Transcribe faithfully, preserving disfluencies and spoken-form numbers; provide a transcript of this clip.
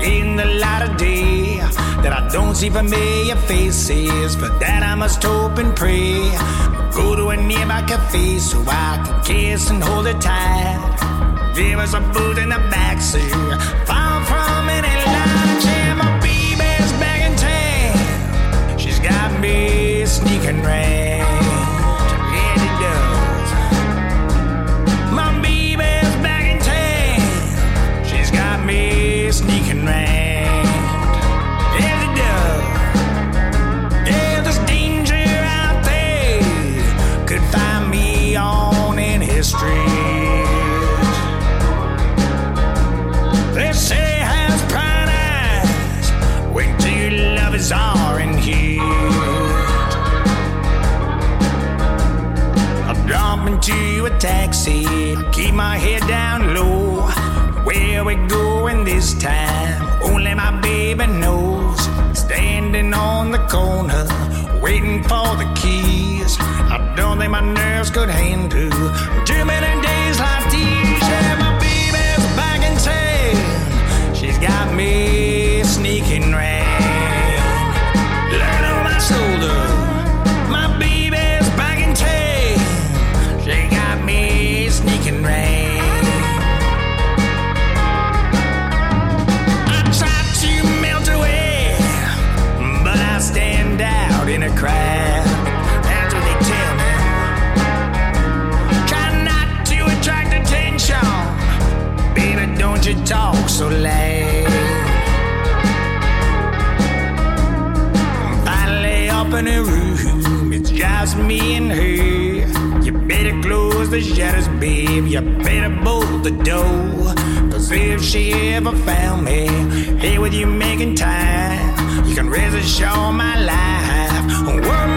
in the light of day, that I don't see familiar faces. For that I must hope and pray. Go to a nearby cafe so I can kiss and hold her tight. Give us a boot in the backseat, far from any line. Yeah, my baby's back in town. She's got me sneaking round. Yeah, she does. My baby's back in town. She's got me sneaking round. Yeah, she does. Yeah, there's danger out there. Could find me on any street. They say has pride eyes when two lovers are in here. I jump into a taxi, keep my head down low. Where we going this time? Only my baby knows. Standing on the corner, waiting for the keys. I don't think my nerves could handle too many days like these. Yeah, my baby's back in town. She's got me sneaking round. Learn on my shoulder. My baby's back in town. She got me sneaking round. I try to melt away, but I stand out in a crowd. That's what they tell me. Try not to attract attention. Baby, don't you talk so loud. Finally up in a room, it's just me and her. You better close the shutters, babe. You better bolt the door. Cause if she ever found me, hey, with you making time, you can rest assured my life. One